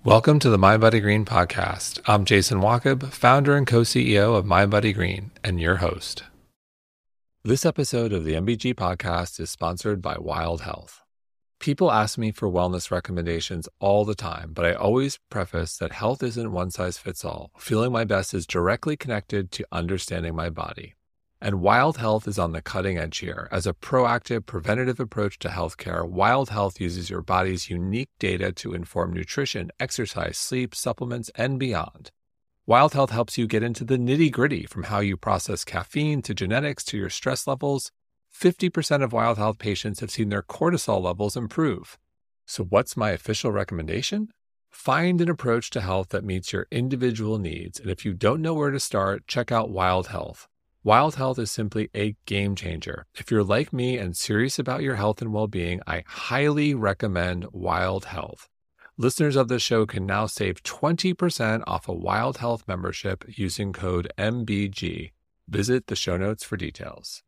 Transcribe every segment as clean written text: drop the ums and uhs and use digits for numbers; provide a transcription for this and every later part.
Welcome to the MindBodyGreen podcast. I'm Jason Wachob, founder and co-CEO of MindBodyGreen, and your host. This episode of the MBG podcast is sponsored by Wild Health. People ask me for wellness recommendations all the time, but I always preface that health isn't one size fits all. Feeling my best is directly connected to understanding my body. And Wild Health is on the cutting edge here. As a proactive, preventative approach to healthcare, Wild Health uses your body's unique data to inform nutrition, exercise, sleep, supplements, and beyond. Wild Health helps you get into the nitty-gritty, from how you process caffeine to genetics to your stress levels. 50% of Wild Health patients have seen their cortisol levels improve. So what's my official recommendation? Find an approach to health that meets your individual needs. And if you don't know where to start, check out Wild Health. Wild Health is simply a game changer. If you're like me and serious about your health and well-being, I highly recommend Wild Health. Listeners of this show can now save 20% off a Wild Health membership using code MBG. Visit the show notes for details.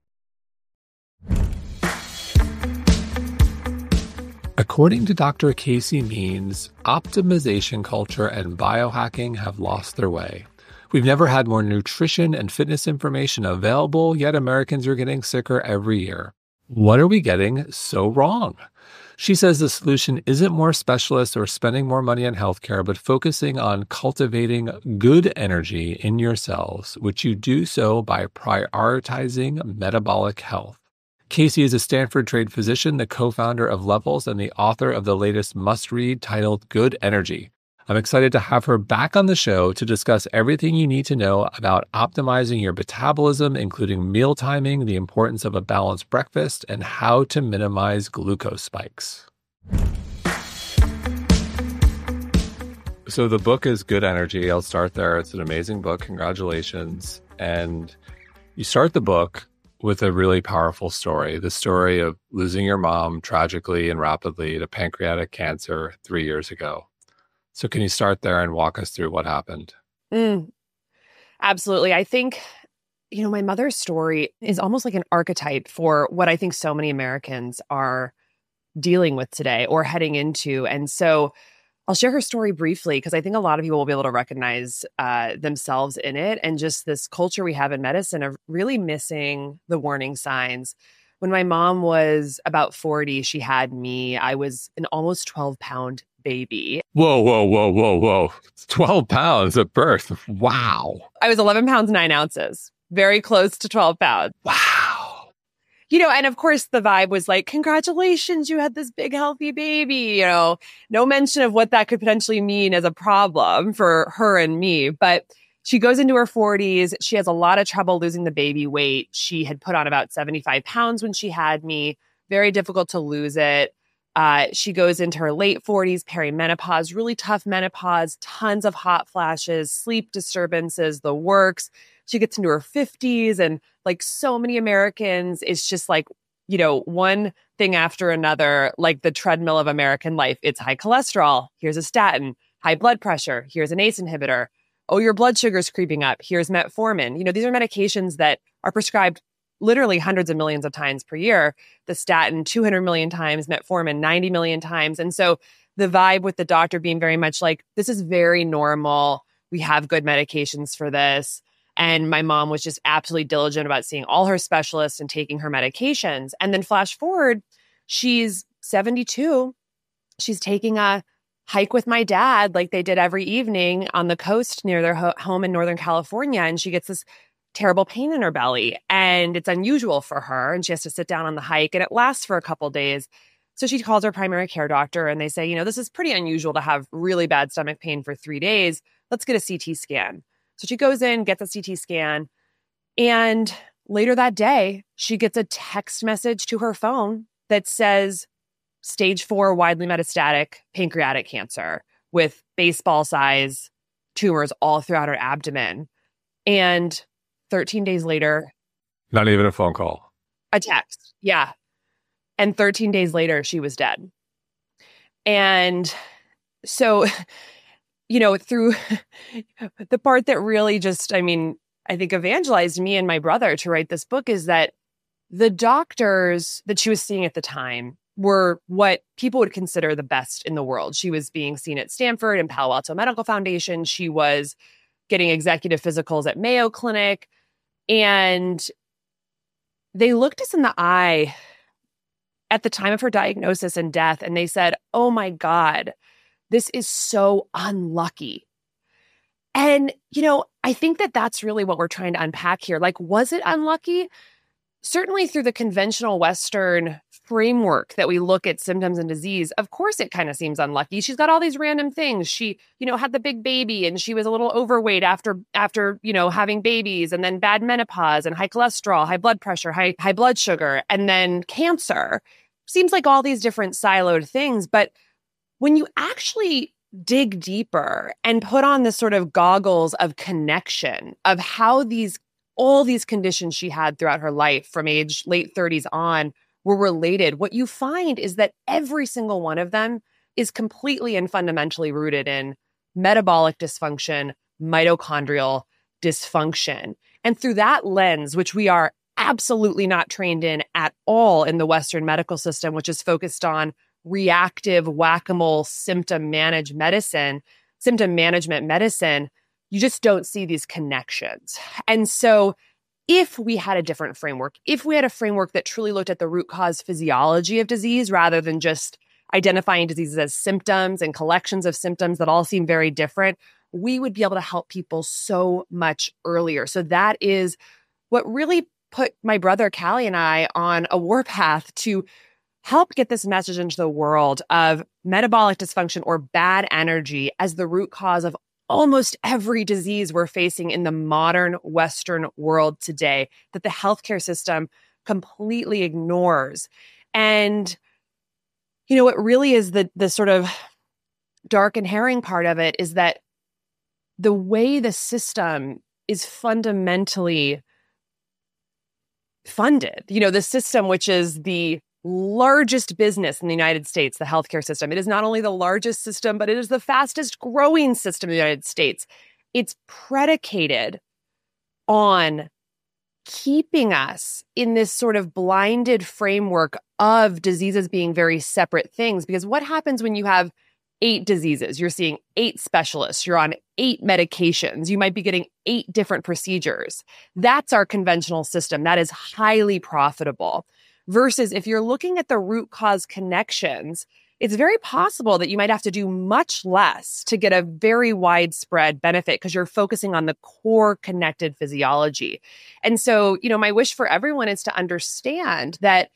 According to Dr. Casey Means, optimization culture and biohacking have lost their way. We've never had more nutrition and fitness information available, yet Americans are getting sicker every year. What are we getting so wrong? She says the solution isn't more specialists or spending more money on healthcare, but focusing on cultivating good energy in your cells, which you do so by prioritizing metabolic health. Casey is a Stanford-trained physician, the co-founder of Levels, and the author of the latest must-read titled Good Energy. I'm excited to have her back on the show to discuss everything you need to know about optimizing your metabolism, including meal timing, the importance of a balanced breakfast, and how to minimize glucose spikes. So the book is Good Energy. I'll start there. It's an amazing book. Congratulations. And you start the book with a really powerful story, the story of losing your mom tragically and rapidly to pancreatic cancer 3 years ago. So can you start there and walk us through what happened? Absolutely. I think, my mother's story is almost like an archetype for what I think so many Americans are dealing with today or heading into. And so I'll share her story briefly because I think a lot of people will be able to recognize themselves in it, and just this culture we have in medicine of really missing the warning signs. When my mom was about 40, she had me. I was an almost 12-pound baby. Whoa. 12 pounds at birth. Wow. I was 11 pounds, 9 ounces, very close to 12 pounds. Wow. And of course the vibe was like, congratulations, you had this big, healthy baby. No mention of what that could potentially mean as a problem for her and me. But she goes into her 40s. She has a lot of trouble losing the baby weight. She had put on about 75 pounds when she had me. Very difficult to lose it. She goes into her late 40s, perimenopause, really tough menopause, tons of hot flashes, sleep disturbances, the works. She gets into her 50s, and like so many Americans, it's just like, one thing after another, like the treadmill of American life. It's high cholesterol. Here's a statin. High blood pressure. Here's an ACE inhibitor. Oh, your blood sugar's creeping up. Here's metformin. These are medications that are prescribed literally hundreds of millions of times per year. The statin 200 million times, metformin 90 million times. And so the vibe with the doctor being very much like, this is very normal. We have good medications for this. And my mom was just absolutely diligent about seeing all her specialists and taking her medications. And then flash forward, she's 72. She's taking a hike with my dad like they did every evening on the coast near their home in Northern California. And she gets this terrible pain in her belly, and it's unusual for her, and she has to sit down on the hike, and it lasts for a couple days. So she calls her primary care doctor, and they say, this is pretty unusual to have really bad stomach pain for 3 days. Let's get a CT scan. So she goes in, gets a CT scan, and later that day, she gets a text message to her phone that says stage 4 widely metastatic pancreatic cancer with baseball-size tumors all throughout her abdomen. And 13 days later... Not even a phone call. A text, yeah. And 13 days later, she was dead. And so, through the part that really just, I think evangelized me and my brother to write this book is that the doctors that she was seeing at the time were what people would consider the best in the world. She was being seen at Stanford and Palo Alto Medical Foundation. She was getting executive physicals at Mayo Clinic. And they looked us in the eye at the time of her diagnosis and death, and they said, "Oh my God, this is so unlucky." And, I think that that's really what we're trying to unpack here. Like, was it unlucky? Certainly through the conventional Western framework that we look at symptoms and disease, of course it kind of seems unlucky. She's got all these random things. She, had the big baby and she was a little overweight after, having babies, and then bad menopause and high cholesterol, high blood pressure, high blood sugar, and then cancer. Seems like all these different siloed things. But when you actually dig deeper and put on this sort of goggles of connection of how all these conditions she had throughout her life from age late 30s on were related, what you find is that every single one of them is completely and fundamentally rooted in metabolic dysfunction, mitochondrial dysfunction. And through that lens, which we are absolutely not trained in at all in the Western medical system, which is focused on reactive whack-a-mole symptom management medicine, you just don't see these connections. And so if we had a different framework, if we had a framework that truly looked at the root cause physiology of disease rather than just identifying diseases as symptoms and collections of symptoms that all seem very different, we would be able to help people so much earlier. So that is what really put my brother Callie and I on a warpath to help get this message into the world of metabolic dysfunction or bad energy as the root cause of almost every disease we're facing in the modern Western world today that the healthcare system completely ignores. And, what really is the sort of dark and herring part of it is that the way the system is fundamentally funded, the system, which is the largest business in the United States, the healthcare system. It is not only the largest system, but it is the fastest growing system in the United States. It's predicated on keeping us in this sort of blinded framework of diseases being very separate things. Because what happens when you have 8 diseases? You're seeing 8 specialists. You're on 8 medications. You might be getting 8 different procedures. That's our conventional system. That is highly profitable. Versus if you're looking at the root cause connections, it's very possible that you might have to do much less to get a very widespread benefit because you're focusing on the core connected physiology. And so, my wish for everyone is to understand that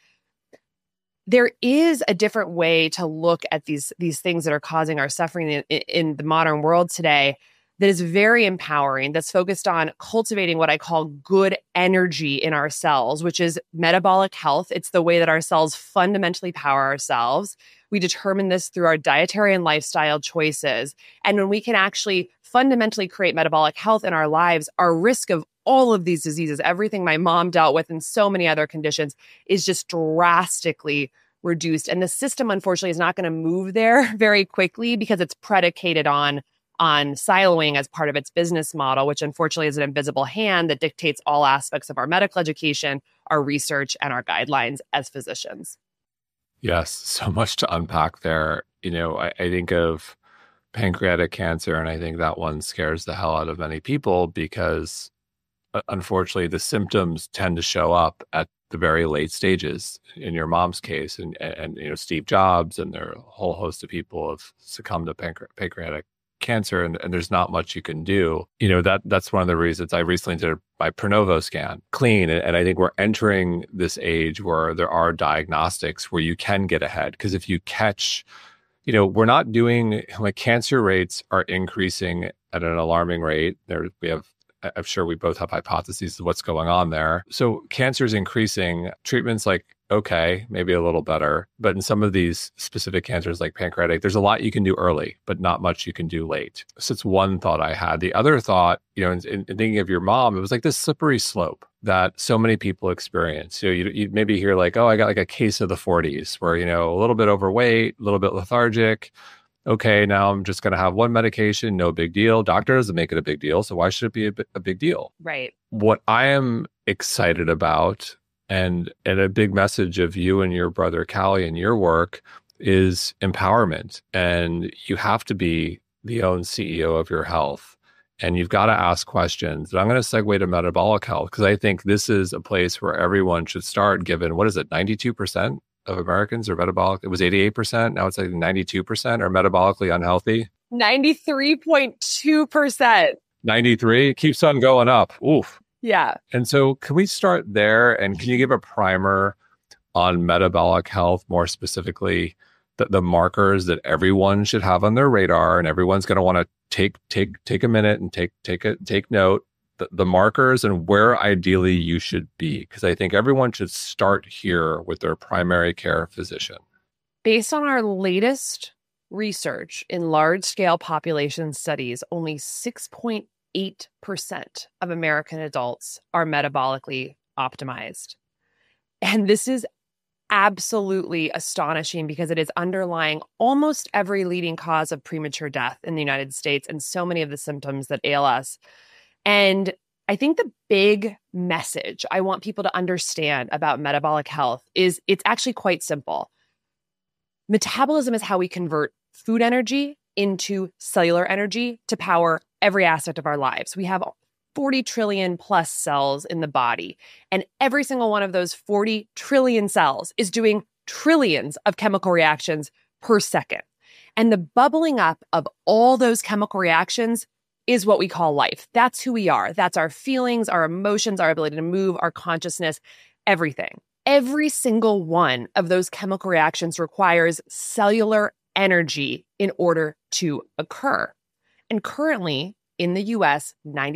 there is a different way to look at these things that are causing our suffering in the modern world today that is very empowering, that's focused on cultivating what I call good energy in our cells, which is metabolic health. It's the way that our cells fundamentally power ourselves. We determine this through our dietary and lifestyle choices. And when we can actually fundamentally create metabolic health in our lives, our risk of all of these diseases, everything my mom dealt with and so many other conditions, is just drastically reduced. And the system, unfortunately, is not going to move there very quickly because it's predicated on siloing as part of its business model, which unfortunately is an invisible hand that dictates all aspects of our medical education, our research, and our guidelines as physicians. Yes, so much to unpack there. I think of pancreatic cancer, and I think that one scares the hell out of many people because unfortunately the symptoms tend to show up at the very late stages. In your mom's case, and Steve Jobs and there are a whole host of people have succumbed to pancreatic cancer, and there's not much you can do. That's one of the reasons I recently did my Pronovo scan clean. And I think we're entering this age where there are diagnostics where you can get ahead. Because if you catch, we're not doing, cancer rates are increasing at an alarming rate. I'm sure we both have hypotheses of what's going on there. So cancer is increasing. Treatments okay, maybe a little better. But in some of these specific cancers like pancreatic, there's a lot you can do early, but not much you can do late. So it's one thought I had. The other thought, in thinking of your mom, it was like this slippery slope that so many people experience. You maybe hear I got a case of the 40s where, a little bit overweight, a little bit lethargic. Okay, now I'm just going to have one medication, no big deal. Doctor doesn't make it a big deal, so why should it be a big deal? Right. What I am excited about And a big message of you and your brother Callie and your work is empowerment. And you have to be the own CEO of your health. And you've got to ask questions. And I'm going to segue to metabolic health because I think this is a place where everyone should start, given, what is it, 92% of Americans are metabolic? It was 88%. Now it's like 92% are metabolically unhealthy. 93.2%. 93 keeps on going up. Oof. Yeah. And so can we start there? And can you give a primer on metabolic health, more specifically, the markers that everyone should have on their radar, and everyone's going to want to take a minute and take note, the markers and where ideally you should be? Because I think everyone should start here with their primary care physician. Based on our latest research in large-scale population studies, only 6.8% of American adults are metabolically optimized. And this is absolutely astonishing because it is underlying almost every leading cause of premature death in the United States and so many of the symptoms that ail us. And I think the big message I want people to understand about metabolic health is it's actually quite simple. Metabolism is how we convert food energy into cellular energy to power every aspect of our lives. We have 40 trillion plus cells in the body, and every single one of those 40 trillion cells is doing trillions of chemical reactions per second. And the bubbling up of all those chemical reactions is what we call life. That's who we are. That's our feelings, our emotions, our ability to move, our consciousness, everything. Every single one of those chemical reactions requires cellular energy in order to occur. And currently, in the US,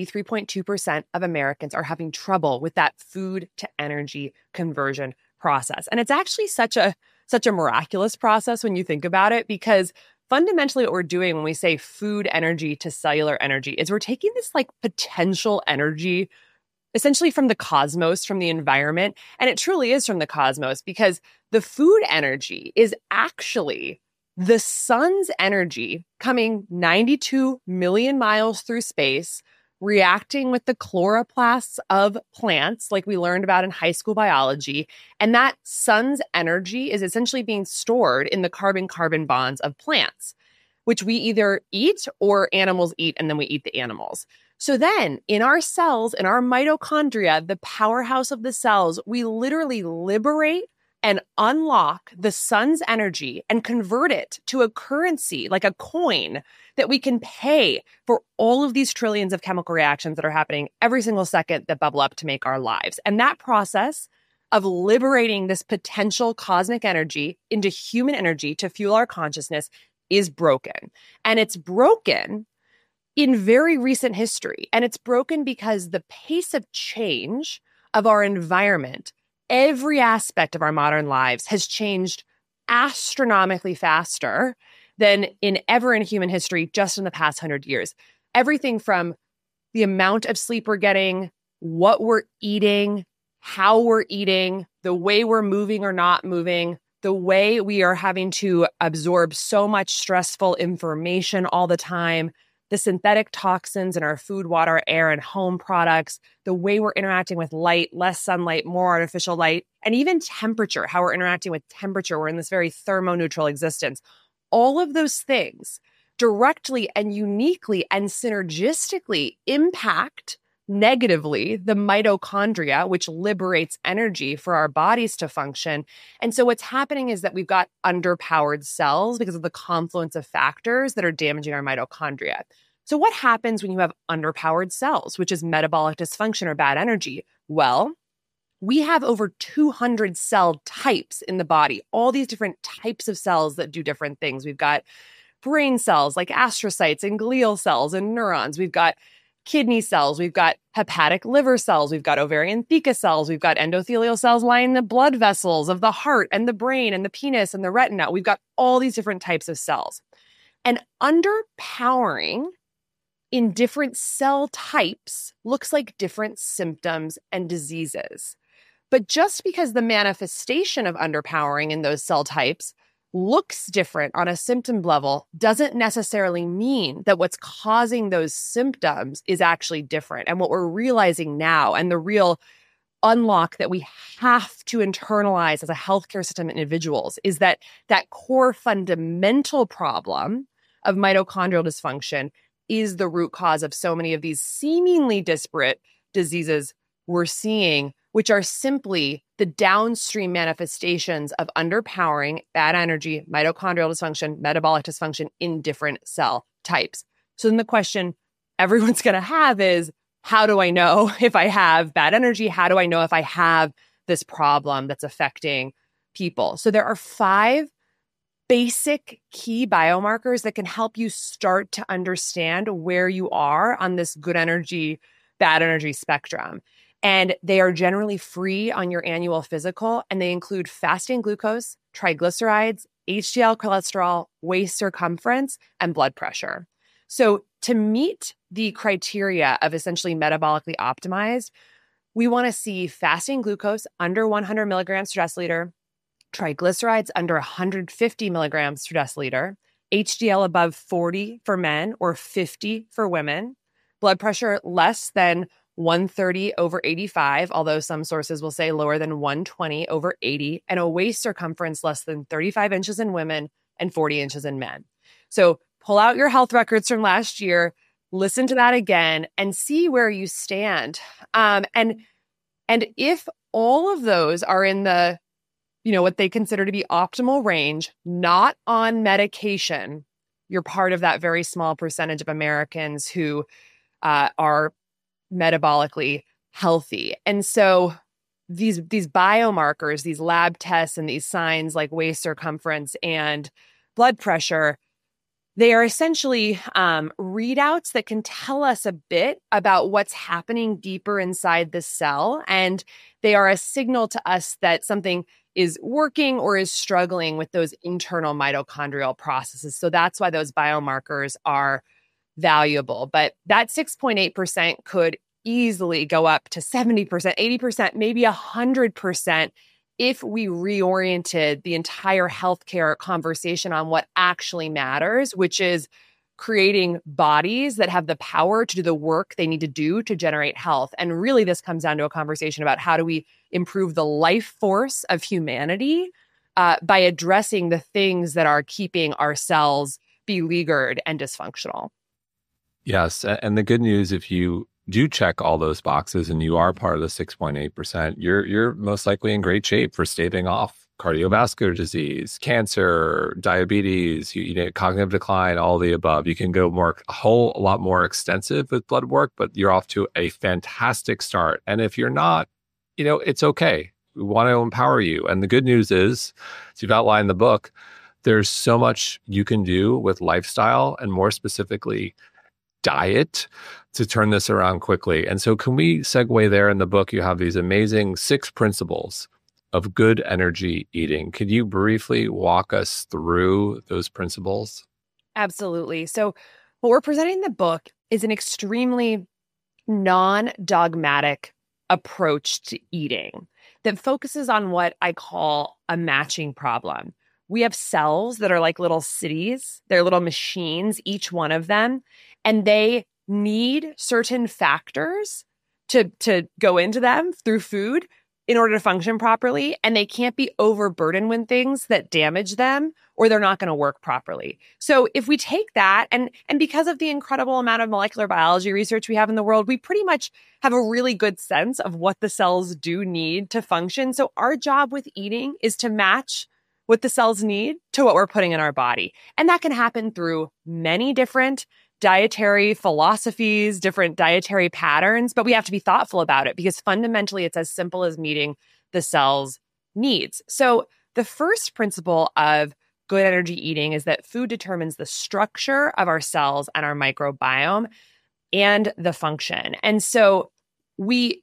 93.2% of Americans are having trouble with that food to energy conversion process. And it's actually such a miraculous process when you think about it, because fundamentally what we're doing when we say food energy to cellular energy is we're taking this like potential energy essentially from the cosmos, from the environment. And it truly is from the cosmos, because the food energy is actually the sun's energy coming 92 million miles through space, reacting with the chloroplasts of plants, like we learned about in high school biology. And that sun's energy is essentially being stored in the carbon-carbon bonds of plants, which we either eat or animals eat, and then we eat the animals. So then in our cells, in our mitochondria, the powerhouse of the cells, we literally liberate and unlock the sun's energy and convert it to a currency, like a coin, that we can pay for all of these trillions of chemical reactions that are happening every single second that bubble up to make our lives. And that process of liberating this potential cosmic energy into human energy to fuel our consciousness is broken. And it's broken in very recent history. And it's broken because the pace of change of our environment, every aspect of our modern lives, has changed astronomically faster than ever in human history just in the past 100 years. Everything from the amount of sleep we're getting, what we're eating, how we're eating, the way we're moving or not moving, the way we are having to absorb so much stressful information all the time, the synthetic toxins in our food, water, air, and home products, the way we're interacting with light, less sunlight, more artificial light, and even temperature, how we're interacting with temperature. We're in this very thermoneutral existence. All of those things directly and uniquely and synergistically impact negatively the mitochondria, which liberates energy for our bodies to function. And so what's happening is that we've got underpowered cells because of the confluence of factors that are damaging our mitochondria. So what happens when you have underpowered cells, which is metabolic dysfunction or bad energy? Well, we have over 200 cell types in the body, all these different types of cells that do different things. We've got brain cells like astrocytes and glial cells and neurons. We've got kidney cells, we've got hepatic liver cells, we've got ovarian theca cells, we've got endothelial cells lining the blood vessels of the heart and the brain and the penis and the retina. We've got all these different types of cells. And underpowering in different cell types looks like different symptoms and diseases. But just because the manifestation of underpowering in those cell types looks different on a symptom level doesn't necessarily mean that what's causing those symptoms is actually different. And what we're realizing now, and the real unlock that we have to internalize as a healthcare system and individuals is that core fundamental problem of mitochondrial dysfunction is the root cause of so many of these seemingly disparate diseases we're seeing, which are simply the downstream manifestations of underpowering bad energy, mitochondrial dysfunction, metabolic dysfunction in different cell types. So then the question everyone's going to have is, how do I know if I have bad energy? How do I know if I have this problem that's affecting people? So there are 5 basic key biomarkers that can help you start to understand where you are on this good energy, bad energy spectrum. And they are generally free on your annual physical, and they include fasting glucose, triglycerides, HDL cholesterol, waist circumference, and blood pressure. So to meet the criteria of essentially metabolically optimized, we want to see fasting glucose under 100 milligrams per deciliter, triglycerides under 150 milligrams per deciliter, HDL above 40 for men or 50 for women, blood pressure less than 130 over 85, although some sources will say lower than 120 over 80, and a waist circumference less than 35 inches in women and 40 inches in men. So pull out your health records from last year, listen to that again, and see where you stand. And if all of those are in the, what they consider to be optimal range, not on medication, you're part of that very small percentage of Americans who are metabolically healthy. And so these biomarkers, these lab tests and these signs like waist circumference and blood pressure, they are essentially readouts that can tell us a bit about what's happening deeper inside the cell. And they are a signal to us that something is working or is struggling with those internal mitochondrial processes. So that's why those biomarkers are valuable. But that 6.8% could easily go up to 70%, 80%, maybe 100% if we reoriented the entire healthcare conversation on what actually matters, which is creating bodies that have the power to do the work they need to do to generate health. And really, this comes down to a conversation about how do we improve the life force of humanity by addressing the things that are keeping our cells beleaguered and dysfunctional. Yes. And the good news, if you do check all those boxes and you are part of the 6.8%, you're most likely in great shape for staving off cardiovascular disease, cancer, diabetes, cognitive decline, all the above. You can go a whole lot more extensive with blood work, but you're off to a fantastic start. And if you're not, it's okay. We want to empower you. And the good news is, as you've outlined in the book, there's so much you can do with lifestyle and more specifically diet to turn this around quickly. And so can we segue there? In the book, you have these amazing 6 principles of good energy eating. Could you briefly walk us through those principles? Absolutely. So what we're presenting in the book is an extremely non-dogmatic approach to eating that focuses on what I call a matching problem. We have cells that are like little cities. They're little machines, each one of them, and they need certain factors to go into them through food in order to function properly. And they can't be overburdened with things that damage them or they're not going to work properly. So if we take that, and because of the incredible amount of molecular biology research we have in the world, we pretty much have a really good sense of what the cells do need to function. So our job with eating is to match what the cells need to what we're putting in our body. And that can happen through many different dietary philosophies, different dietary patterns, but we have to be thoughtful about it because fundamentally it's as simple as meeting the cell's needs. So the first principle of good energy eating is that food determines the structure of our cells and our microbiome and the function. And so the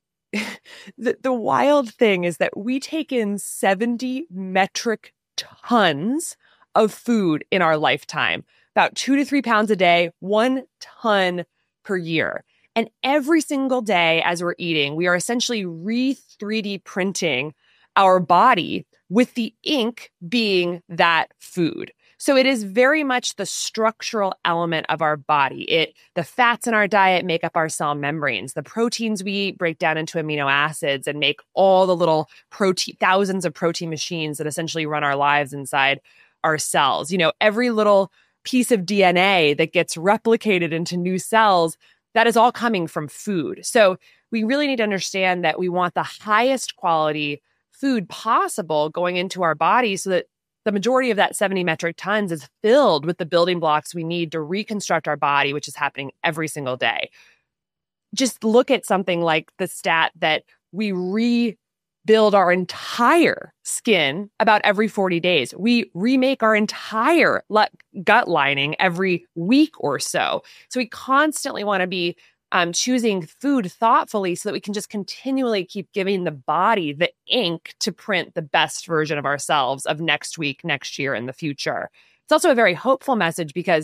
wild thing is that we take in 70 metric tons of food in our lifetime, about 2 to 3 pounds a day, 1 ton per year. And every single day as we're eating, we are essentially 3D printing our body with the ink being that food. So it is very much the structural element of our body. The fats in our diet make up our cell membranes. The proteins we eat break down into amino acids and make all the little thousands of protein machines that essentially run our lives inside our cells. Every little piece of DNA that gets replicated into new cells, that is all coming from food. So we really need to understand that we want the highest quality food possible going into our body so that the majority of that 70 metric tons is filled with the building blocks we need to reconstruct our body, which is happening every single day. Just look at something like the stat that we rebuild our entire skin about every 40 days. We remake our entire gut lining every week or so. So we constantly want to be choosing food thoughtfully so that we can just continually keep giving the body the ink to print the best version of ourselves of next week, next year, and the future. It's also a very hopeful message because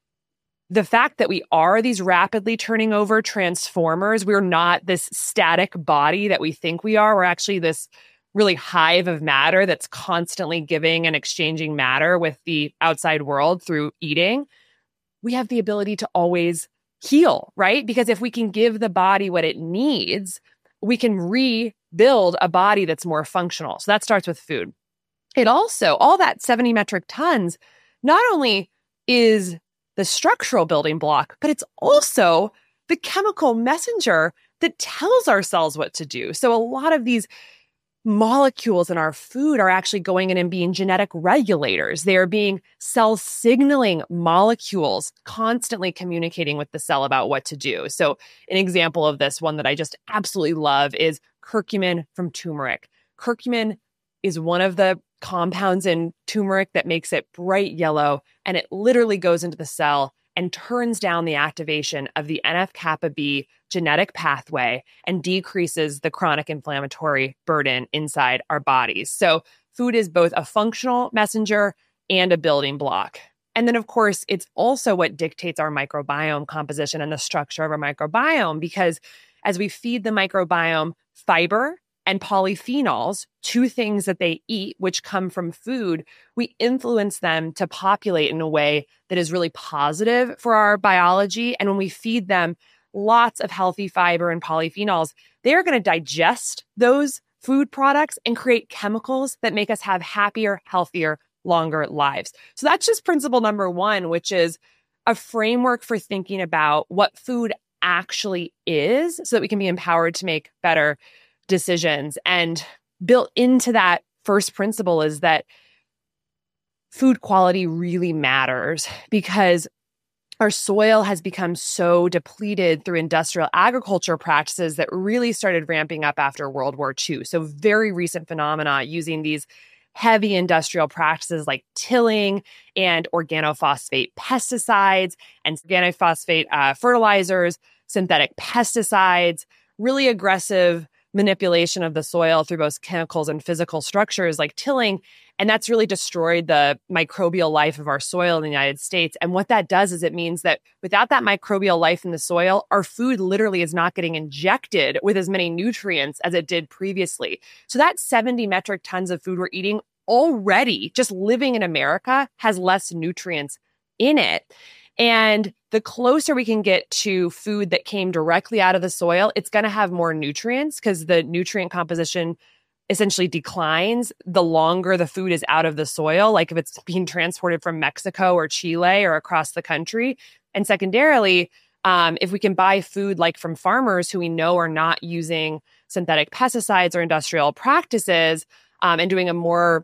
the fact that we are these rapidly turning over transformers, we're not this static body that we think we are. We're actually this really hive of matter that's constantly giving and exchanging matter with the outside world through eating. We have the ability to always heal, right? Because if we can give the body what it needs, we can rebuild a body that's more functional. So that starts with food. It also, all that 70 metric tons, not only is the structural building block, but it's also the chemical messenger that tells our cells what to do. So a lot of these molecules in our food are actually going in and being genetic regulators. They are being cell signaling molecules, constantly communicating with the cell about what to do. So an example of this, one that I just absolutely love, is curcumin from turmeric. Curcumin is one of the compounds in turmeric that makes it bright yellow, and it literally goes into the cell and turns down the activation of the NF-kappa B genetic pathway and decreases the chronic inflammatory burden inside our bodies. So food is both a functional messenger and a building block. And then, of course, it's also what dictates our microbiome composition and the structure of our microbiome, because as we feed the microbiome fiber and polyphenols, two things that they eat, which come from food, we influence them to populate in a way that is really positive for our biology. And when we feed them lots of healthy fiber and polyphenols, they're going to digest those food products and create chemicals that make us have happier, healthier, longer lives. So that's just principle number one, which is a framework for thinking about what food actually is so that we can be empowered to make better decisions. And built into that first principle is that food quality really matters because our soil has become so depleted through industrial agriculture practices that really started ramping up after World War II. So very recent phenomena using these heavy industrial practices like tilling and organophosphate pesticides and organophosphate fertilizers, synthetic pesticides, really aggressive manipulation of the soil through both chemicals and physical structures like tilling. And that's really destroyed the microbial life of our soil in the United States. And what that does is it means that without that microbial life in the soil, our food literally is not getting injected with as many nutrients as it did previously. So that 70 metric tons of food we're eating already, just living in America, has less nutrients in it. And the closer we can get to food that came directly out of the soil, it's going to have more nutrients because the nutrient composition essentially declines the longer the food is out of the soil, like if it's being transported from Mexico or Chile or across the country. And secondarily, if we can buy food like from farmers who we know are not using synthetic pesticides or industrial practices and doing a more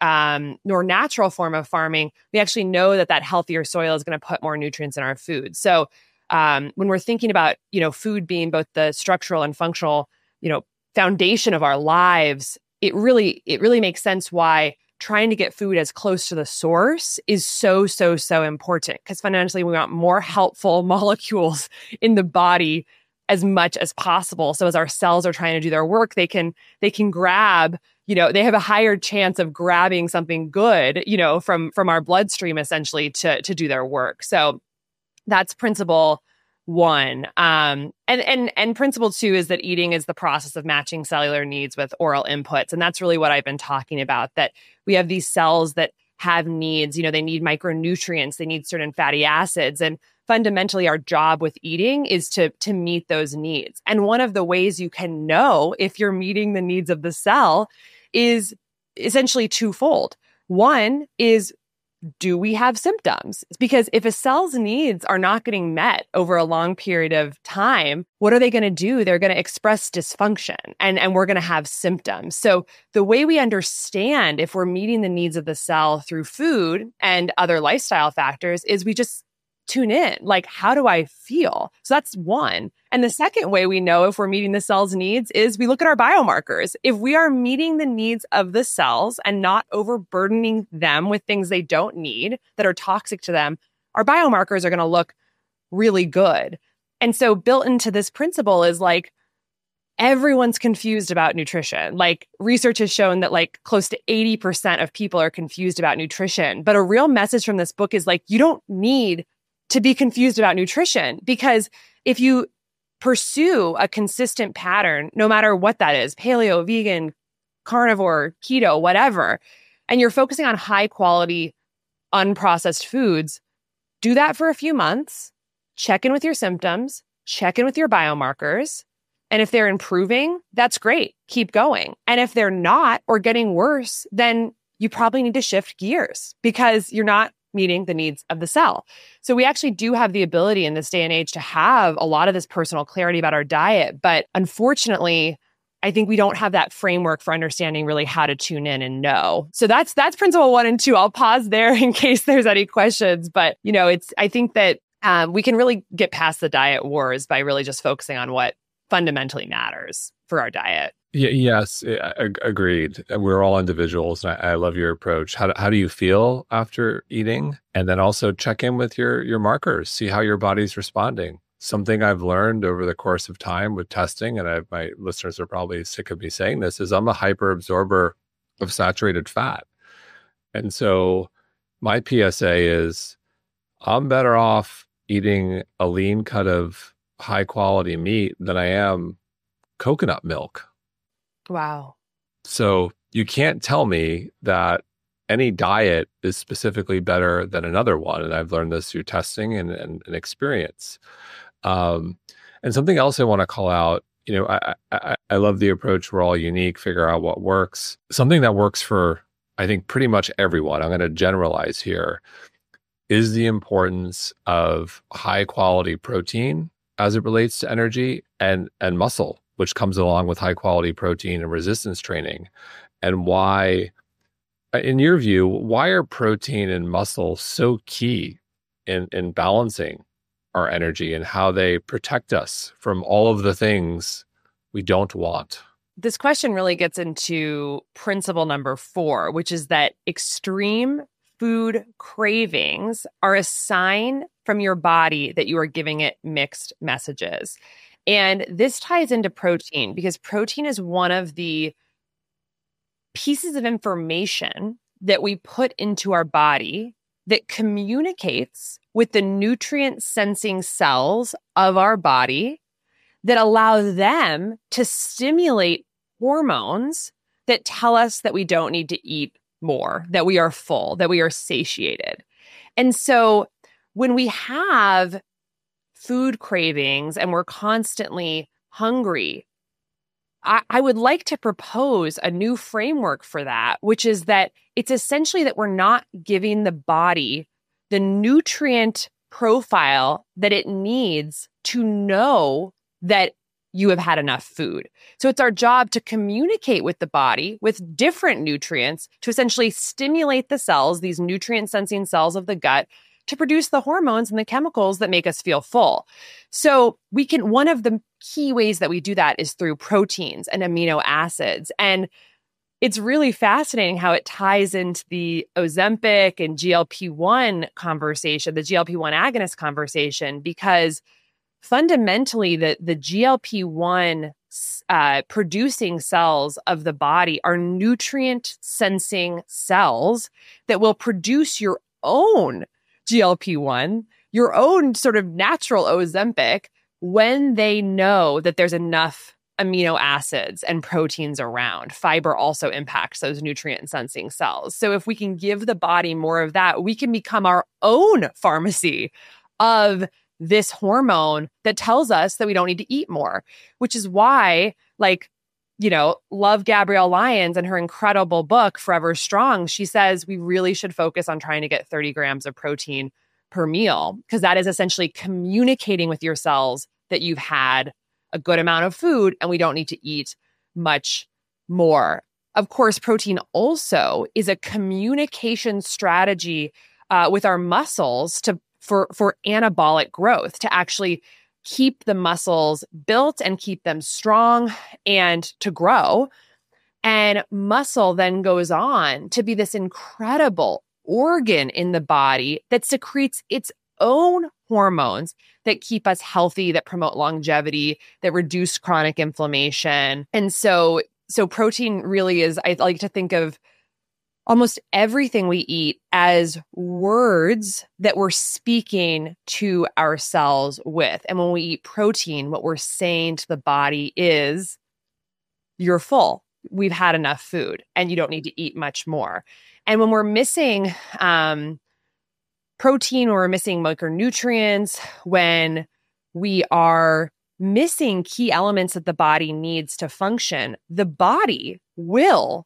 natural form of farming, we actually know that that healthier soil is going to put more nutrients in our food. So when we're thinking about, food being both the structural and functional, foundation of our lives, it really makes sense why trying to get food as close to the source is so important. Because fundamentally, we want more helpful molecules in the body as much as possible. So as our cells are trying to do their work, they can grab, they have a higher chance of grabbing something good, from our bloodstream essentially to do their work. So that's principle one. And principle two is that eating is the process of matching cellular needs with oral inputs. And that's really what I've been talking about, that we have these cells that have needs. They need micronutrients, they need certain fatty acids. And fundamentally, our job with eating is to meet those needs. And one of the ways you can know if you're meeting the needs of the cell is essentially twofold. One is, do we have symptoms? Because if a cell's needs are not getting met over a long period of time, what are they going to do? They're going to express dysfunction and we're going to have symptoms. So the way we understand if we're meeting the needs of the cell through food and other lifestyle factors is we just tune in. Like, how do I feel? So that's one. And the second way we know if we're meeting the cell's needs is we look at our biomarkers. If we are meeting the needs of the cells and not overburdening them with things they don't need that are toxic to them, our biomarkers are going to look really good. And so built into this principle is like, everyone's confused about nutrition. Like, research has shown that like close to 80% of people are confused about nutrition. But a real message from this book is like, you don't need to be confused about nutrition, because if you pursue a consistent pattern, no matter what that is, paleo, vegan, carnivore, keto, whatever, and you're focusing on high quality, unprocessed foods, do that for a few months, check in with your symptoms, check in with your biomarkers. And if they're improving, that's great. Keep going. And if they're not or getting worse, then you probably need to shift gears because you're not meeting the needs of the cell. So we actually do have the ability in this day and age to have a lot of this personal clarity about our diet. But unfortunately, I think we don't have that framework for understanding really how to tune in and know. So that's principle 1 and 2. I'll pause there in case there's any questions. But, I think that we can really get past the diet wars by really just focusing on what fundamentally matters for our diet. Yes, agreed. We're all individuals, and I love your approach. How do you feel after eating? And then also check in with your markers, see how your body's responding. Something I've learned over the course of time with testing, and my listeners are probably sick of me saying this, is I'm a hyper absorber of saturated fat. And so my PSA is I'm better off eating a lean cut of high quality meat than I am coconut milk. Wow. So you can't tell me that any diet is specifically better than another one. And I've learned this through testing and experience. And something else I want to call out, I love the approach. We're all unique, figure out what works. Something that works for, I think, pretty much everyone, I'm going to generalize here, is the importance of high quality protein as it relates to energy and muscle, which comes along with high quality protein and resistance training. And why, in your view, why are protein and muscle so key in balancing our energy and how they protect us from all of the things we don't want? This question really gets into principle number 4, which is that extreme food cravings are a sign from your body that you are giving it mixed messages. And this ties into protein because protein is one of the pieces of information that we put into our body that communicates with the nutrient sensing cells of our body that allow them to stimulate hormones that tell us that we don't need to eat more, that we are full, that we are satiated. And so when we have food cravings and we're constantly hungry, I would like to propose a new framework for that, which is that it's essentially that we're not giving the body the nutrient profile that it needs to know that you have had enough food. So it's our job to communicate with the body with different nutrients to essentially stimulate the cells, these nutrient sensing cells of the gut, to produce the hormones and the chemicals that make us feel full. So one of the key ways that we do that is through proteins and amino acids. And it's really fascinating how it ties into the Ozempic and GLP-1 conversation, the GLP-1 agonist conversation, because fundamentally the GLP-1 producing cells of the body are nutrient sensing cells that will produce your own GLP-1, your own sort of natural Ozempic, when they know that there's enough amino acids and proteins around. Fiber also impacts those nutrient sensing cells. So if we can give the body more of that, we can become our own pharmacy of this hormone that tells us that we don't need to eat more, which is why, love Gabrielle Lyons and her incredible book, Forever Strong. She says we really should focus on trying to get 30 grams of protein per meal, because that is essentially communicating with your cells that you've had a good amount of food and we don't need to eat much more. Of course, protein also is a communication strategy with our muscles for anabolic growth, to actually keep the muscles built and keep them strong and to grow. And muscle then goes on to be this incredible organ in the body that secretes its own hormones that keep us healthy, that promote longevity, that reduce chronic inflammation. And so protein really is, I like to think of almost everything we eat as words that we're speaking to our cells with. And when we eat protein, what we're saying to the body is, you're full. We've had enough food and you don't need to eat much more. And when we're missing protein, or we're missing micronutrients, when we are missing key elements that the body needs to function, the body will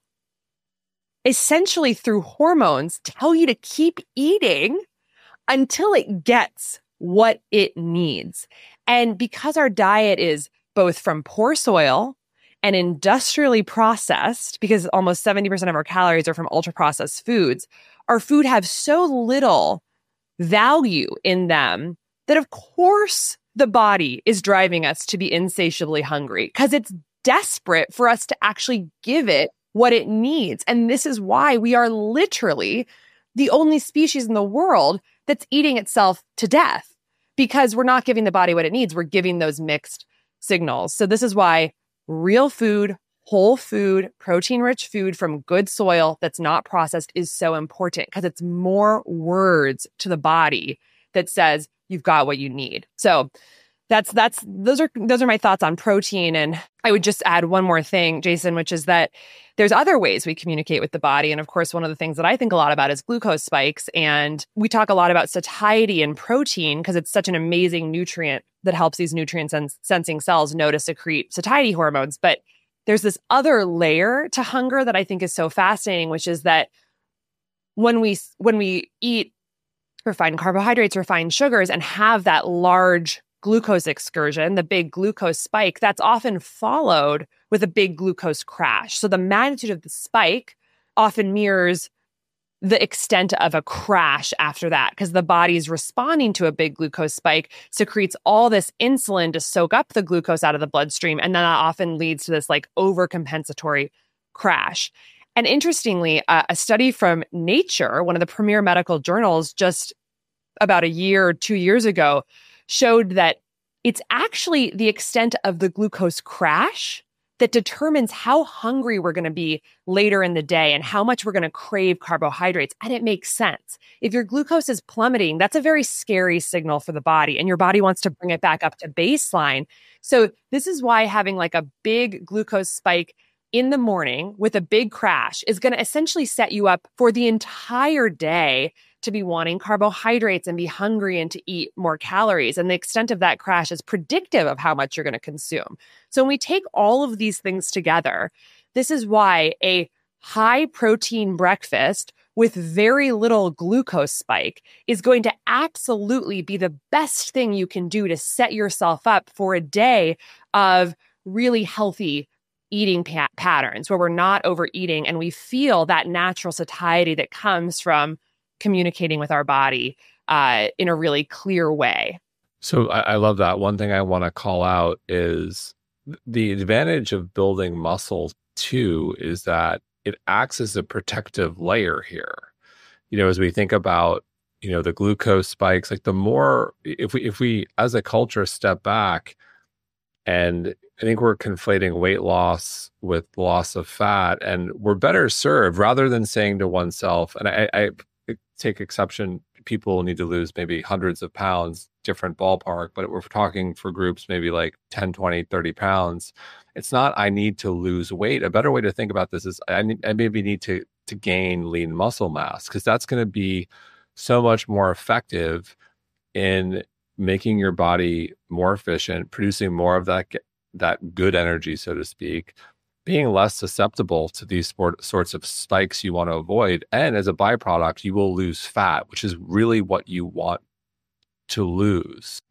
essentially, through hormones, tell you to keep eating until it gets what it needs. And because our diet is both from poor soil and industrially processed, because almost 70% of our calories are from ultra-processed foods, our food have so little value in them that, of course, the body is driving us to be insatiably hungry, because it's desperate for us to actually give it what it needs. And this is why we are literally the only species in the world that's eating itself to death, because we're not giving the body what it needs. We're giving those mixed signals. So this is why real food, whole food, protein-rich food from good soil that's not processed is so important, because it's more words to the body that says you've got what you need. So those are my thoughts on protein. And I would just add one more thing, Jason, which is that there's other ways we communicate with the body. And of course, one of the things that I think a lot about is glucose spikes. And we talk a lot about satiety in protein because it's such an amazing nutrient that helps these nutrient sensing cells know to secrete satiety hormones. But there's this other layer to hunger that I think is so fascinating, which is that when we eat refined carbohydrates, refined sugars, and have that large glucose excursion, the big glucose spike, that's often followed with a big glucose crash. So the magnitude of the spike often mirrors the extent of a crash after that, because the body's responding to a big glucose spike, secretes all this insulin to soak up the glucose out of the bloodstream, and then that often leads to this overcompensatory crash. And interestingly, a study from Nature, one of the premier medical journals, just about a year or 2 years ago, showed that it's actually the extent of the glucose crash that determines how hungry we're going to be later in the day and how much we're going to crave carbohydrates. And it makes sense. If your glucose is plummeting, that's a very scary signal for the body, and your body wants to bring it back up to baseline. So this is why having a big glucose spike in the morning with a big crash is going to essentially set you up for the entire day to be wanting carbohydrates and be hungry and to eat more calories. And the extent of that crash is predictive of how much you're going to consume. So when we take all of these things together, this is why a high protein breakfast with very little glucose spike is going to absolutely be the best thing you can do to set yourself up for a day of really healthy eating patterns where we're not overeating and we feel that natural satiety that comes from communicating with our body in a really clear way. So I love that. One thing I want to call out is the advantage of building muscle too is that it acts as a protective layer here. As we think about, the glucose spikes, the more, if we as a culture step back, and I think we're conflating weight loss with loss of fat, and we're better served rather than saying to oneself, and I take exception people need to lose maybe hundreds of pounds, different ballpark, but we're talking for groups maybe like 10, 20, 30 pounds. It's not, I need to lose weight. A better way to think about this is I maybe need to gain lean muscle mass, because that's going to be so much more effective in making your body more efficient, producing more of that good energy, so to speak, being less susceptible to these sorts of spikes you want to avoid. And as a byproduct, you will lose fat, which is really what you want to lose.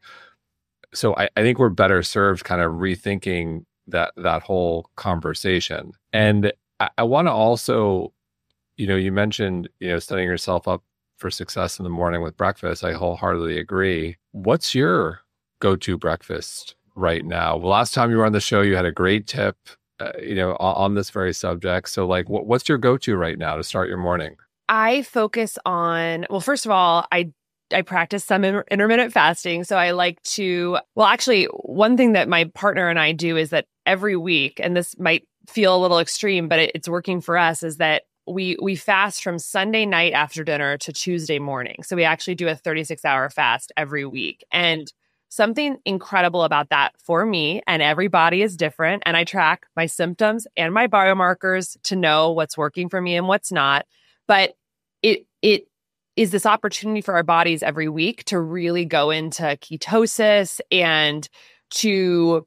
So I think we're better served kind of rethinking that whole conversation. And I want to also, you mentioned, setting yourself up for success in the morning with breakfast. I wholeheartedly agree. What's your go-to breakfast right now? Well, last time you were on the show, you had a great tip, on this very subject. So like, what's your go-to right now to start your morning? I focus on, well, first of all, I practice some intermittent fasting. So I like to, well, actually, one thing that my partner and I do is that every week, and this might feel a little extreme, but it's working for us, is that we fast from Sunday night after dinner to Tuesday morning. So we actually do a 36-hour fast every week. And something incredible about that for me, and everybody is different, and I track my symptoms and my biomarkers to know what's working for me and what's not. But it is this opportunity for our bodies every week to really go into ketosis and to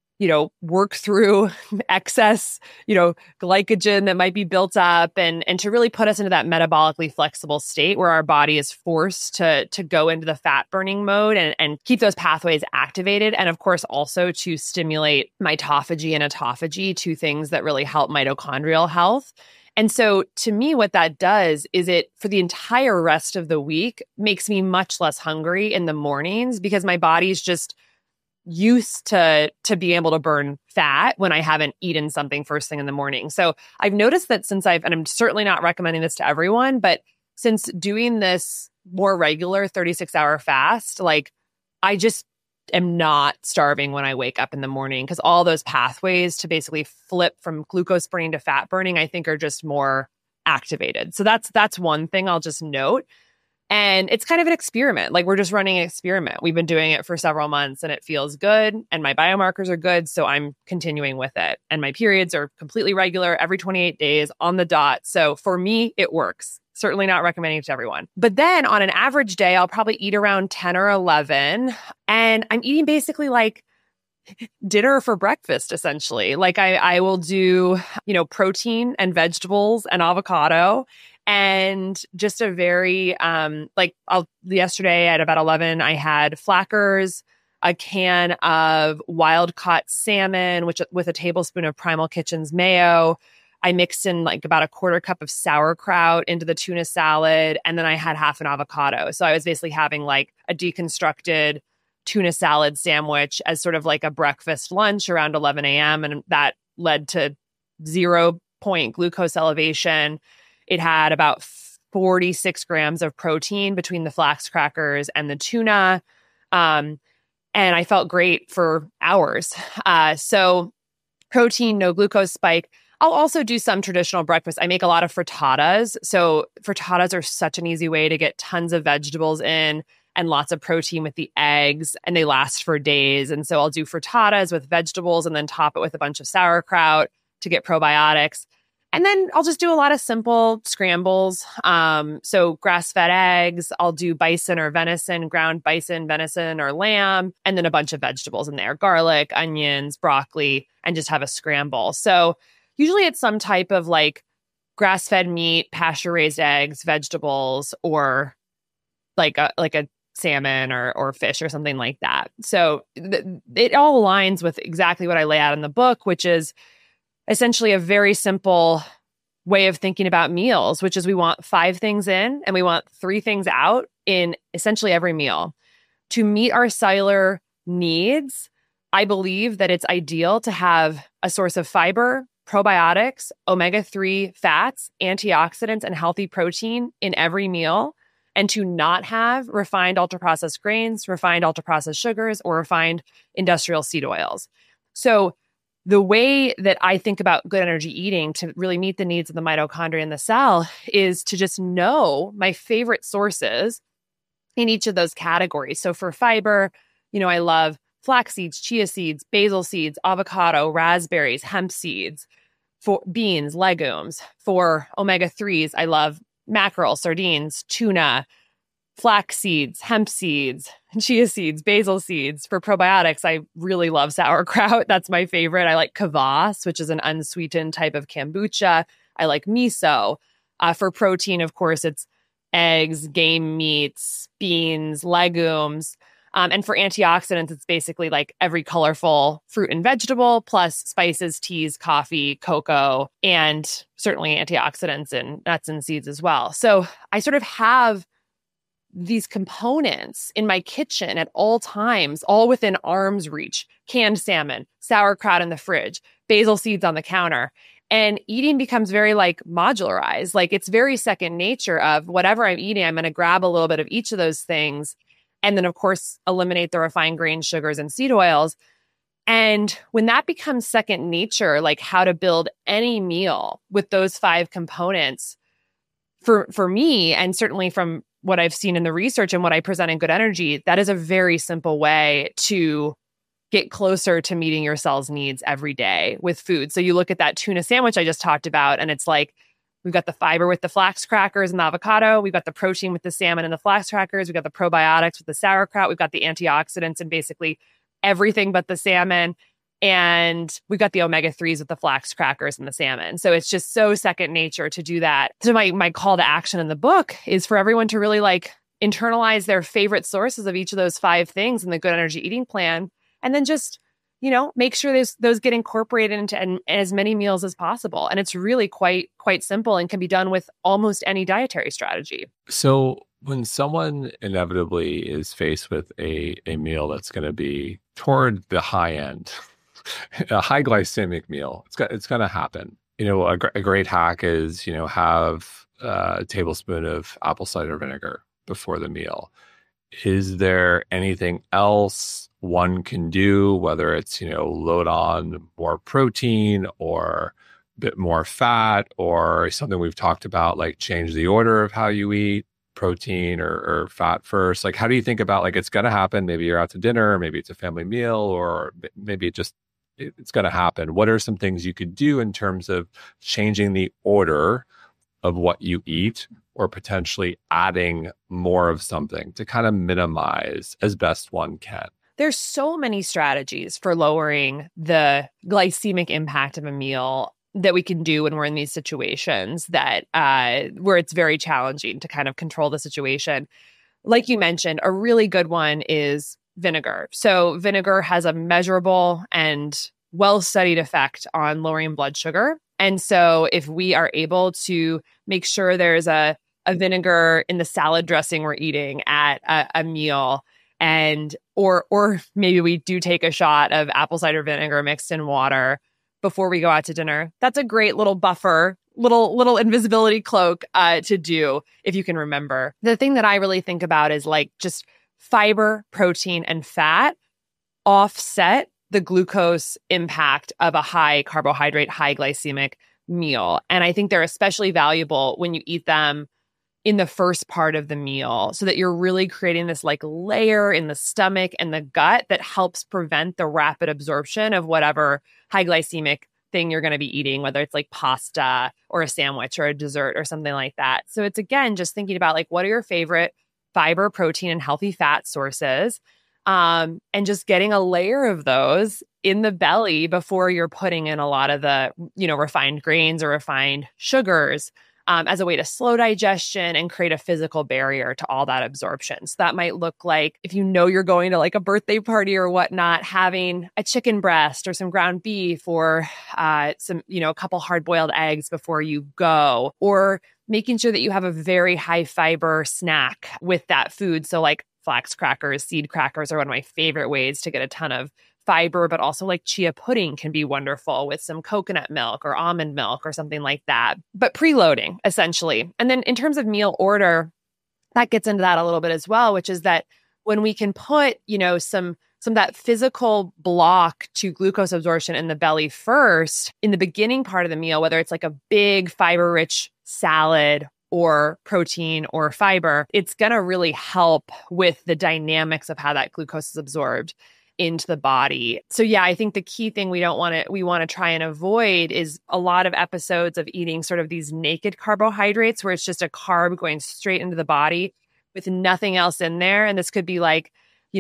work through excess, glycogen that might be built up, and to really put us into that metabolically flexible state where our body is forced to go into the fat burning mode and keep those pathways activated. And of course, also to stimulate mitophagy and autophagy, two things that really help mitochondrial health. And so to me, what that does is it, for the entire rest of the week, makes me much less hungry in the mornings, because my body's just used to being able to burn fat when I haven't eaten something first thing in the morning. So I've noticed that and I'm certainly not recommending this to everyone, but since doing this more regular 36-hour fast, like I just am not starving when I wake up in the morning, because all those pathways to basically flip from glucose burning to fat burning, I think, are just more activated. So that's one thing I'll just note. And it's kind of an experiment. Like, we're just running an experiment. We've been doing it for several months and it feels good, and my biomarkers are good. So I'm continuing with it. And my periods are completely regular every 28 days on the dot. So for me, it works. Certainly not recommending it to everyone. But then on an average day, I'll probably eat around 10 or 11. And I'm eating basically like dinner for breakfast, essentially. Like I will do, protein and vegetables and avocado. And just a very, yesterday at about 11, I had Flackers, a can of wild caught salmon, with a tablespoon of Primal Kitchen's mayo. I mixed in like about a quarter cup of sauerkraut into the tuna salad. And then I had half an avocado. So I was basically having like a deconstructed tuna salad sandwich as sort of like a breakfast lunch around 11 a.m. And that led to 0-point glucose elevation. It had about 46 grams of protein between the flax crackers and the tuna. And I felt great for hours. So protein, no glucose spike. I'll also do some traditional breakfast. I make a lot of frittatas. So frittatas are such an easy way to get tons of vegetables in and lots of protein with the eggs, and they last for days. And so I'll do frittatas with vegetables and then top it with a bunch of sauerkraut to get probiotics. And then I'll just do a lot of simple scrambles. So grass-fed eggs, I'll do bison or venison, ground bison, venison, or lamb, and then a bunch of vegetables in there, garlic, onions, broccoli, and just have a scramble. So usually it's some type of like grass-fed meat, pasture-raised eggs, vegetables, or like a salmon or fish or something like that. So it all aligns with exactly what I lay out in the book, which is essentially a very simple way of thinking about meals, which is we want 5 things in and we want 3 things out in essentially every meal. To meet our cellular needs, I believe that it's ideal to have a source of fiber, probiotics, omega-3 fats, antioxidants, and healthy protein in every meal, and to not have refined ultra-processed grains, refined ultra-processed sugars, or refined industrial seed oils. So the way that I think about good energy eating to really meet the needs of the mitochondria in the cell is to just know my favorite sources in each of those categories. So for fiber, I love flax seeds, chia seeds, basil seeds, avocado, raspberries, hemp seeds. For beans, legumes. For omega-3s, I love mackerel, sardines, tuna, flax seeds, hemp seeds, chia seeds, basil seeds. For probiotics, I really love sauerkraut. That's my favorite. I like kvass, which is an unsweetened type of kombucha. I like miso. For protein, of course, it's eggs, game meats, beans, legumes. And for antioxidants, it's basically like every colorful fruit and vegetable, plus spices, teas, coffee, cocoa, and certainly antioxidants in nuts and seeds as well. So I sort of have these components in my kitchen at all times, all within arm's reach: canned salmon, sauerkraut in the fridge, basil seeds on the counter. And eating becomes very like modularized. Like it's very second nature of whatever I'm eating, I'm going to grab a little bit of each of those things. And then, of course, eliminate the refined grain sugars and seed oils. And when that becomes second nature, like how to build any meal with those 5 components, for me, and certainly from what I've seen in the research and what I present in Good Energy, that is a very simple way to get closer to meeting your cell's needs every day with food. So you look at that tuna sandwich I just talked about, and it's like, we've got the fiber with the flax crackers and the avocado. We've got the protein with the salmon and the flax crackers. We've got the probiotics with the sauerkraut. We've got the antioxidants and basically everything but the salmon. And we've got the omega-3s with the flax crackers and the salmon. So it's just so second nature to do that. So my call to action in the book is for everyone to really like internalize their favorite sources of each of those 5 things in the Good Energy Eating Plan. And then just make sure those get incorporated into as many meals as possible. And it's really quite simple and can be done with almost any dietary strategy. So when someone inevitably is faced with a meal that's going to be toward the high end, a high glycemic meal, it's going to happen. A great hack is, have a tablespoon of apple cider vinegar before the meal. Is there anything else one can do, whether it's, load on more protein or a bit more fat, or something we've talked about, like change the order of how you eat, protein or fat first? Like, how do you think about, like, it's going to happen? Maybe you're out to dinner, maybe it's a family meal, or maybe it's going to happen. What are some things you could do in terms of changing the order of what you eat, or potentially adding more of something to kind of minimize as best one can? There's so many strategies for lowering the glycemic impact of a meal that we can do when we're in these situations that where it's very challenging to kind of control the situation. Like you mentioned, a really good one is vinegar. So vinegar has a measurable and well-studied effect on lowering blood sugar. And so if we are able to make sure there's a vinegar in the salad dressing we're eating at a meal, and or maybe we do take a shot of apple cider vinegar mixed in water before we go out to dinner, that's a great little buffer, little invisibility cloak to do if you can remember. The thing that I really think about is like just fiber, protein, and fat offset the glucose impact of a high carbohydrate, high glycemic meal. And I think they're especially valuable when you eat them in the first part of the meal, so that you're really creating this like layer in the stomach and the gut that helps prevent the rapid absorption of whatever high glycemic thing you're going to be eating, whether it's like pasta or a sandwich or a dessert or something like that. So it's, again, just thinking about like, what are your favorite fiber, protein, and healthy fat sources? And just getting a layer of those in the belly before you're putting in a lot of the, refined grains or refined sugars, as a way to slow digestion and create a physical barrier to all that absorption. So that might look like, if you're going to like a birthday party or whatnot, having a chicken breast or some ground beef or some, a couple hard-boiled eggs before you go, or making sure that you have a very high fiber snack with that food. So like flax crackers, seed crackers are one of my favorite ways to get a ton of fiber, but also like chia pudding can be wonderful with some coconut milk or almond milk or something like that. But preloading, essentially. And then in terms of meal order, that gets into that a little bit as well, which is that when we can put, some that physical block to glucose absorption in the belly first, in the beginning part of the meal, whether it's like a big fiber-rich salad or protein or fiber, it's going to really help with the dynamics of how that glucose is absorbed into the body. So yeah, I think the key thing we want to try and avoid is a lot of episodes of eating sort of these naked carbohydrates where it's just a carb going straight into the body with nothing else in there. And this could be like,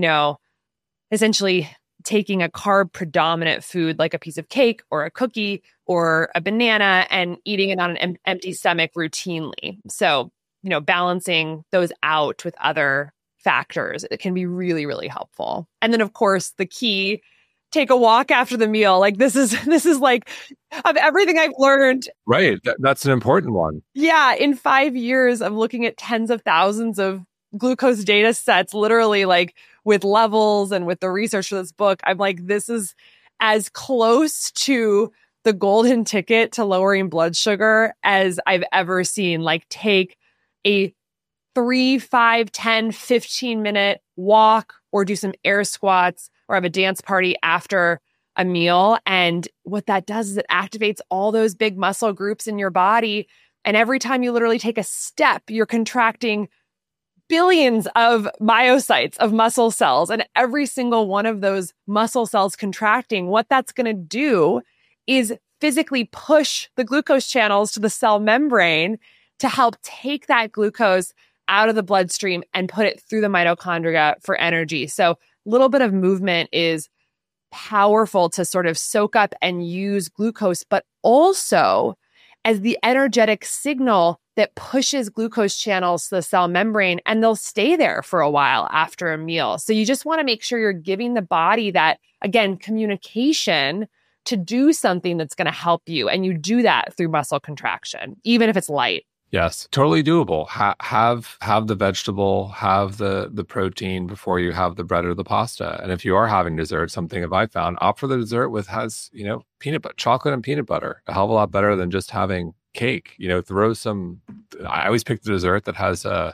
essentially taking a carb predominant food like a piece of cake or a cookie or a banana and eating it on an empty stomach routinely. So, balancing those out with other factors, it can be really, really helpful. And then of course the key, take a walk after the meal. Like this is like of everything I've learned. Right. That's an important one. Yeah. In 5 years of looking at tens of thousands of glucose data sets, literally like with levels and with the research for this book, I'm like, this is as close to the golden ticket to lowering blood sugar as I've ever seen. Like take a 3, 5, 10, 15-minute walk or do some air squats or have a dance party after a meal. And what that does is it activates all those big muscle groups in your body. And every time you literally take a step, you're contracting billions of myocytes of muscle cells. And every single one of those muscle cells contracting, what that's going to do is physically push the glucose channels to the cell membrane to help take that glucose out of the bloodstream and put it through the mitochondria for energy. So a little bit of movement is powerful to sort of soak up and use glucose, but also as the energetic signal that pushes glucose channels to the cell membrane, and they'll stay there for a while after a meal. So you just want to make sure you're giving the body that, again, communication to do something that's going to help you. And you do that through muscle contraction, even if it's light. Yes, totally doable. Have the vegetable, have the protein before you have the bread or the pasta. And if you are having dessert, something that I found, opt for the dessert has peanut butter, chocolate and peanut butter. A hell of a lot better than just having cake. Throw some. I always pick the dessert that has a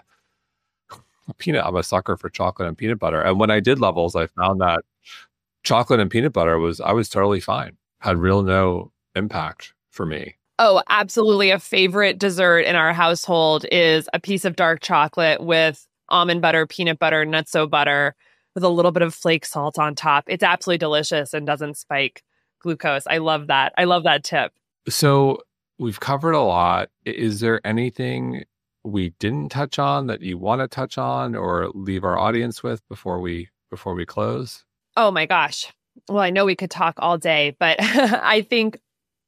peanut. I'm a sucker for chocolate and peanut butter. And when I did levels, I found that chocolate and peanut butter I was totally fine. Had no impact for me. Oh, absolutely. A favorite dessert in our household is a piece of dark chocolate with almond butter, peanut butter, nutso butter with a little bit of flake salt on top. It's absolutely delicious and doesn't spike glucose. I love that. I love that tip. So we've covered a lot. Is there anything we didn't touch on that you want to touch on or leave our audience with before we close? Oh my gosh. Well, I know we could talk all day, but I think,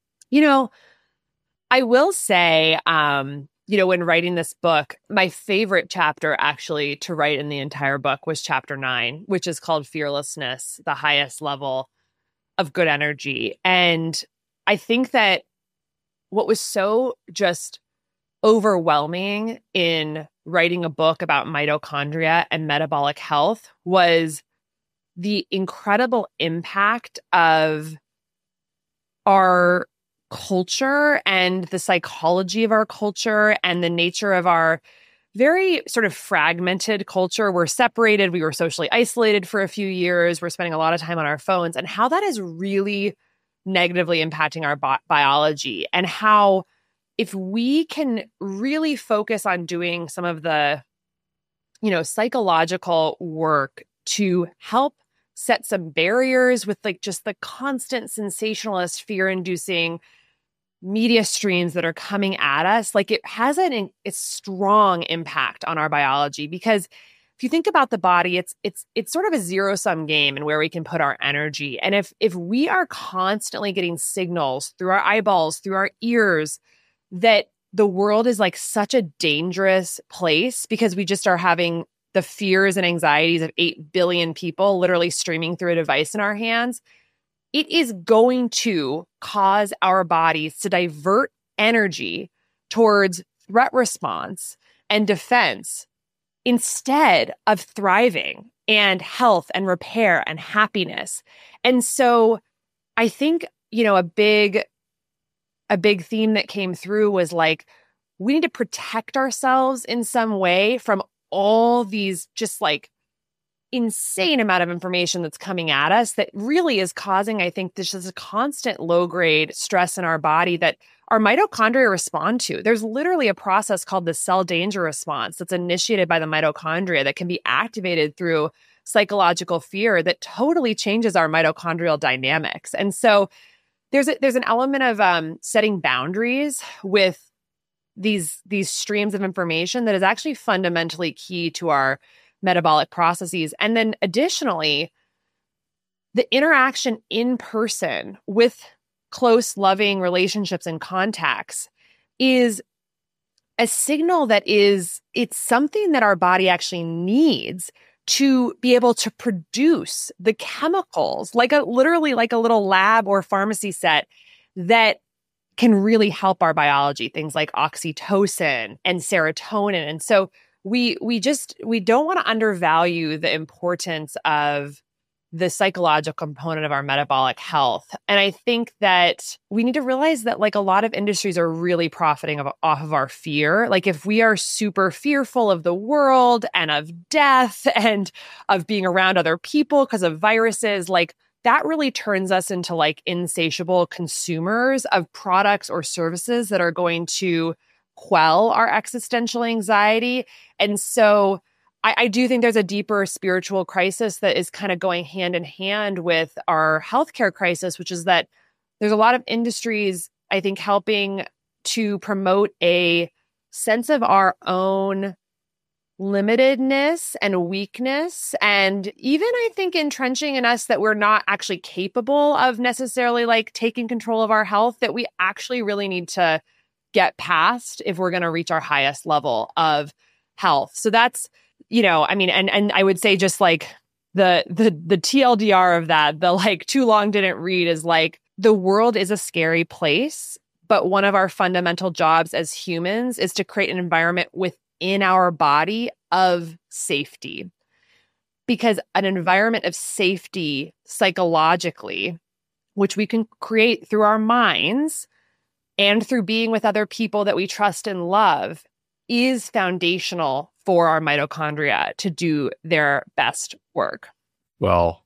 I will say, when writing this book, my favorite chapter actually to write in the entire book was chapter 9, which is called Fearlessness, the highest level of good energy. And I think that what was so just overwhelming in writing a book about mitochondria and metabolic health was the incredible impact of our culture and the psychology of our culture and the nature of our very sort of fragmented culture. We're separated. We were socially isolated for a few years. We're spending a lot of time on our phones, and how that is really negatively impacting our biology, and how if we can really focus on doing some of the, psychological work to help set some barriers with like just the constant sensationalist, fear-inducing media streams that are coming at us, like it has a strong impact on our biology. Because if you think about the body, it's sort of a zero-sum game and where we can put our energy. And if we are constantly getting signals through our eyeballs, through our ears, that the world is like such a dangerous place because we just are having the fears and anxieties of 8 billion people literally streaming through a device in our hands, it is going to cause our bodies to divert energy towards threat response and defense instead of thriving and health and repair and happiness. And so I think, a big theme that came through was like, we need to protect ourselves in some way from all these just like insane amount of information that's coming at us that really is causing, I think, this is a constant low-grade stress in our body that our mitochondria respond to. There's literally a process called the cell danger response that's initiated by the mitochondria that can be activated through psychological fear that totally changes our mitochondrial dynamics. And so there's an element of setting boundaries with these streams of information that is actually fundamentally key to our metabolic processes. And then additionally, the interaction in person with close, loving relationships and contacts is a signal that it's something that our body actually needs to be able to produce the chemicals, literally like a little lab or pharmacy set that can really help our biology, things like oxytocin and serotonin. And so we don't want to undervalue the importance of the psychological component of our metabolic health. And I think that we need to realize that like a lot of industries are really profiting off of our fear. Like if we are super fearful of the world and of death and of being around other people because of viruses, like that really turns us into like insatiable consumers of products or services that are going to quell our existential anxiety. And so I do think there's a deeper spiritual crisis that is kind of going hand in hand with our healthcare crisis, which is that there's a lot of industries, I think, helping to promote a sense of our own limitedness and weakness, and even I think entrenching in us that we're not actually capable of necessarily like taking control of our health, that we actually really need to get past if we're going to reach our highest level of health. So that's, I mean, and I would say just like the TLDR of that, the like too long didn't read is like, the world is a scary place, but one of our fundamental jobs as humans is to create an environment within our body of safety. Because an environment of safety psychologically, which we can create through our minds and through being with other people that we trust and love, is foundational for our mitochondria to do their best work. Well,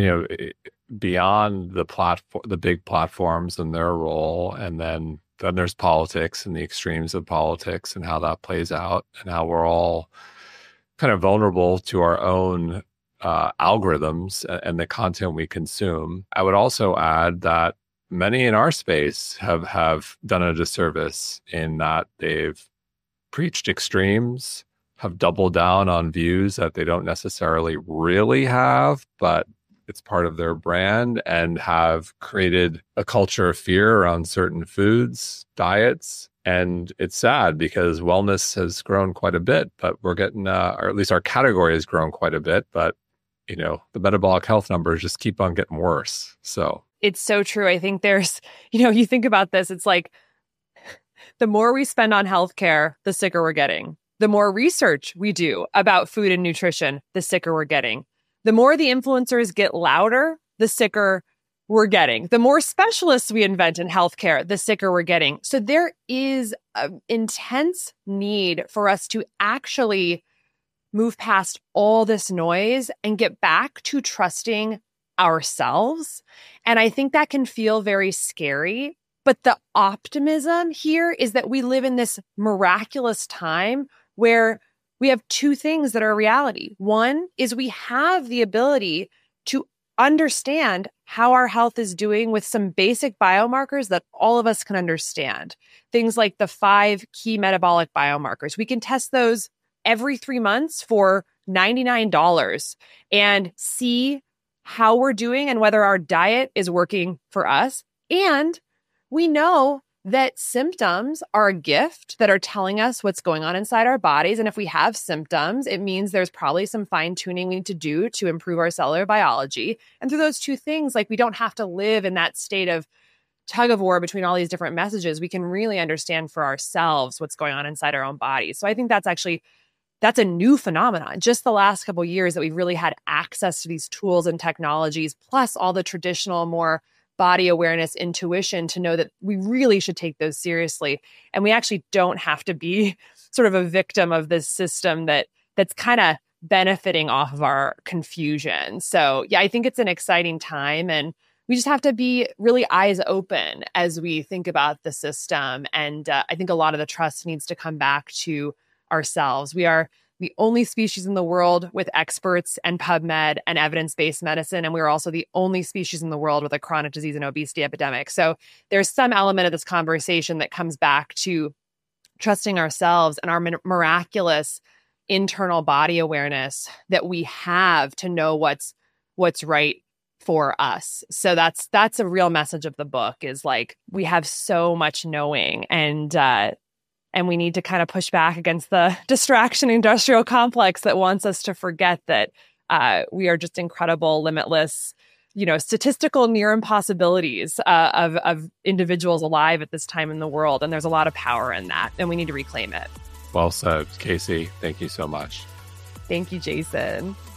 beyond the big platforms and their role, and then there's politics and the extremes of politics and how that plays out, and how we're all kind of vulnerable to our own algorithms and the content we consume. I would also add that many in our space have done a disservice in that they've preached extremes, have doubled down on views that they don't necessarily really have, but it's part of their brand, and have created a culture of fear around certain foods, diets. And it's sad because wellness has grown quite a bit, but we're getting, or at least our category has grown quite a bit, but the metabolic health numbers just keep on getting worse. So it's so true. I think there's, you think about this, it's like the more we spend on healthcare, the sicker we're getting. The more research we do about food and nutrition, the sicker we're getting. The more the influencers get louder, the sicker we're getting. The more specialists we invent in healthcare, the sicker we're getting. So there is an intense need for us to actually move past all this noise and get back to trusting ourselves. And I think that can feel very scary. But the optimism here is that we live in this miraculous time where we have two things that are reality. One is we have the ability to understand how our health is doing with some basic biomarkers that all of us can understand. Things like the 5 key metabolic biomarkers. We can test those every 3 months for $99 and see how we're doing and whether our diet is working for us. And we know that symptoms are a gift that are telling us what's going on inside our bodies. And if we have symptoms, it means there's probably some fine tuning we need to do to improve our cellular biology. And through those two things, like we don't have to live in that state of tug of war between all these different messages. We can really understand for ourselves what's going on inside our own bodies. So I think that's a new phenomenon. Just the last couple of years that we've really had access to these tools and technologies, plus all the traditional, more body awareness, intuition to know that we really should take those seriously. And we actually don't have to be sort of a victim of this system that's kind of benefiting off of our confusion. So yeah, I think it's an exciting time, and we just have to be really eyes open as we think about the system. And I think a lot of the trust needs to come back to ourselves. We are the only species in the world with experts and PubMed and evidence-based medicine. And we are also the only species in the world with a chronic disease and obesity epidemic. So there's some element of this conversation that comes back to trusting ourselves and our miraculous internal body awareness that we have to know what's right for us. So that's a real message of the book, is like, we have so much knowing, and we need to kind of push back against the distraction industrial complex that wants us to forget that we are just incredible, limitless, statistical near impossibilities of individuals alive at this time in the world. And there's a lot of power in that, and we need to reclaim it. Well said, Casey. Thank you so much. Thank you, Jason.